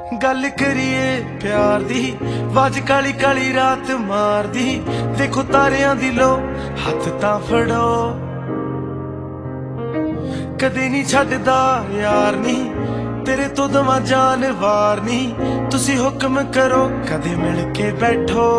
गल करिए प्यार दी वाज काली काली रात मार दी। देखो तारियां दिलो हथ तां फड़ो, कदे नहीं छड्डदा यार नी तेरे तो दवा जान वार नी। तुसी हुक्म करो कदे मिल के बैठो।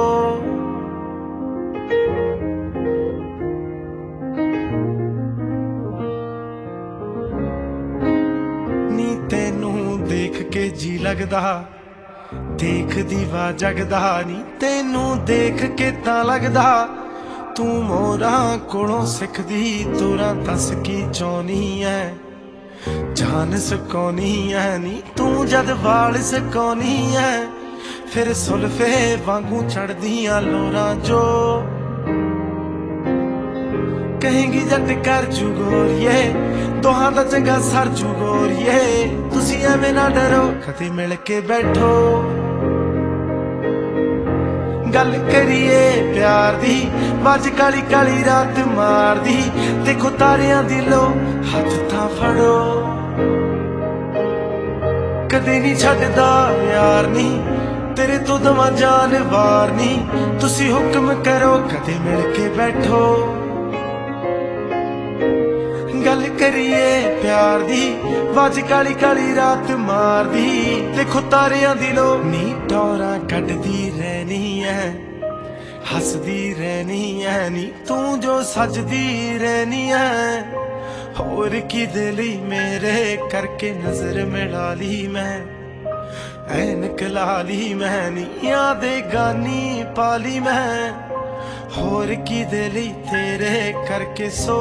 नी तेनू देख के जी लगदा देख दीवा जगदा नी। तेनू देख के तां लगदा तू मोरा कोलों सिखदी। तोरा दस की चाहनी है जान सकोनी है नी। तू जद वाल सकोनी है फिर सुल्फे वांगू चढ़दियां लोरां जो कहेंगी जट कर जू गोरिए। दोहां दा चंगा सर जू गोरिए। तुसी एवें ना डरो कदे मिल के बैठो। गल करिए प्यार दी वाज काली काली रात मार दी। देखो तारियां दिलो हथ तां फड़ो, कदे नहीं छड्डदा यार नी तेरे तो दवा जान वार नी। तुसी हुक्म करो कदे मिल के बैठो। गल करिए प्यार दी वाज काली काली रात मार दी। देखो तारियां दिलो नी टौरा कड्डदी रहनी है हसदी रहनी है नी। तू जो सजदी रहनी है होर की दिली मेरे करके नजर मिला ली मैं। ऐनक ला ली मैं नी याद गानी पाली मैं। होर की दिली तेरे करके सो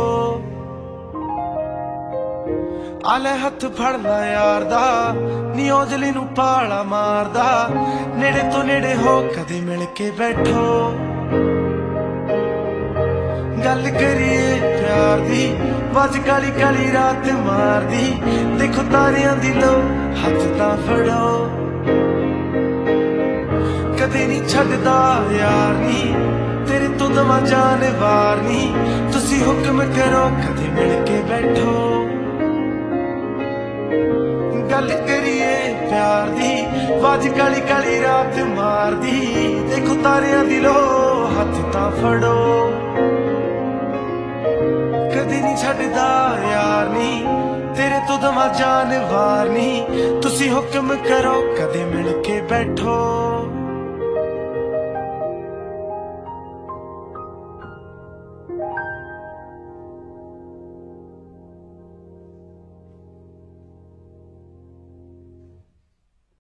आले हथ फड़ ला यार दा नी ओजली नू पाला मारदा। नेड़े तो नेड़े हो कदे मिल के बैठो। गल करिए प्यार दी वाज काली काली रात मार दी। देखो तारियां दिलो हथ तां फड़ो, कदे नहीं छड्डदा यार नी तेरे तो दवा जान वार नी। तुसी हुक्म करो कदे मिल के बैठो। गल करिए प्यार दी वाज काली काली रात मार दी। देखो तारियां दिलो हथ तां फड़ो, कदे नहीं छड्डदा यार नी तेरे तो दवा जान वार नी। तुसी हुक्म करो कदे मिल के बैठो।